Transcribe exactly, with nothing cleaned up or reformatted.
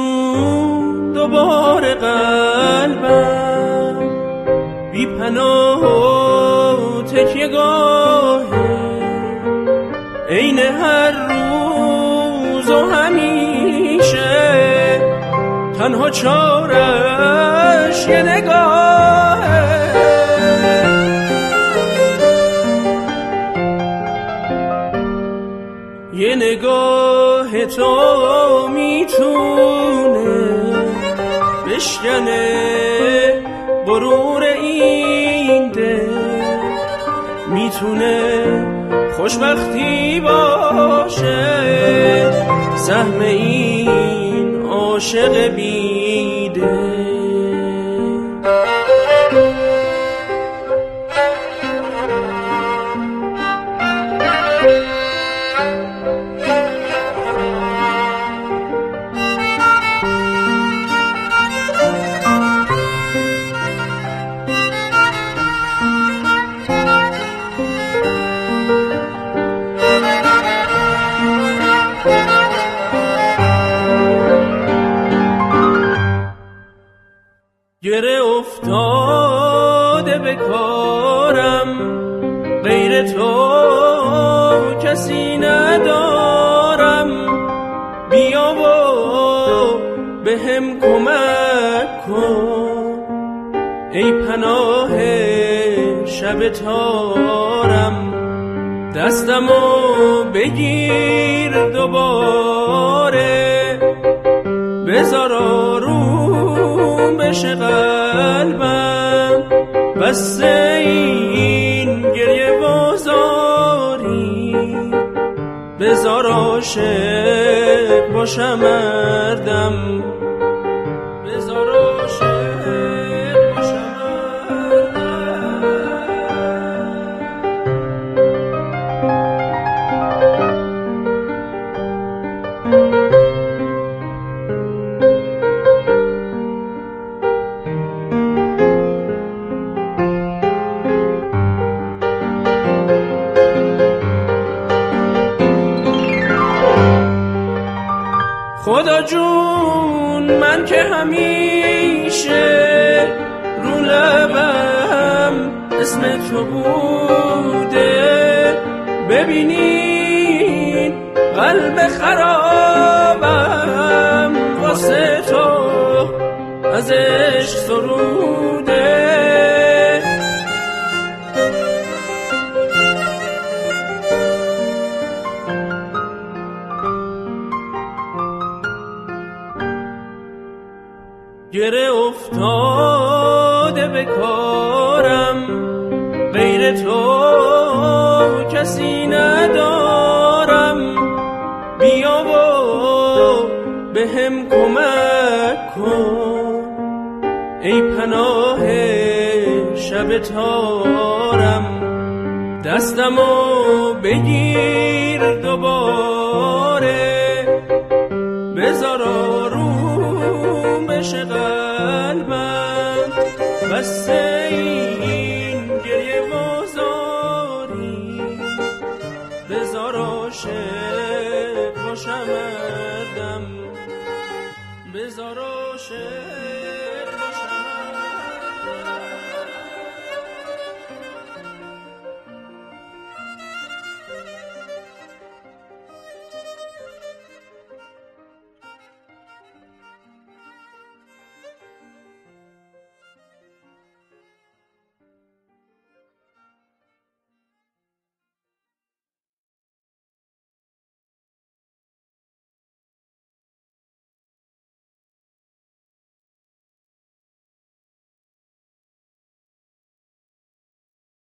میتون دوباره قلبم بی پناه و تکیه‌گاهه عین هر روز و همیشه تنها چارش یه نگاهه یه نگاه تو میتونه بشکنه غرور این دل میتونه خوشبختی باشه سهم این عاشق بیده گره افتاده به کارم غیر تو کسی ندارم بیا و به هم کمک کن ای پناه شب تارم دستمو بگیر دوباره بذار آروم بشه قلبم بس این گریه بازاری بذار عاشق باشم مردم بذار عاشق باشم خدا جون من که همیشه رو لبم اسم تو بوده ببینین قلب خرابم واسه تو از عشق سروده گره افتاده به کارم غیر تو کسی ندارم بیا و به هم کمک کن ای پناه شب تارم دستمو بگیر دوباره بذار آروم بشه قلبم بس این گریه بازاری بذار عاشق باشم مردم بذار عاشق